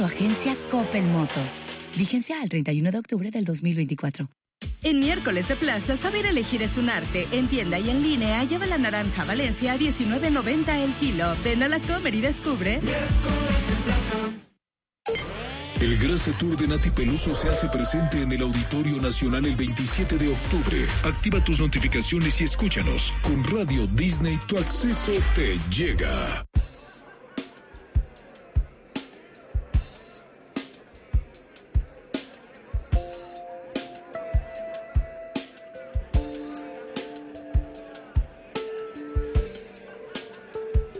Agencia Coppel Motos. Vigencia al 31 de octubre del 2024. En miércoles de plaza, saber elegir es un arte. En tienda y en línea, lleva la naranja Valencia a $19.90 el kilo. Ven a la Comer y descubre. Miércoles en plaza. El Grasa Tour de Nati Peluso se hace presente en el Auditorio Nacional el 27 de octubre. Activa tus notificaciones y escúchanos. Con Radio Disney tu acceso te llega.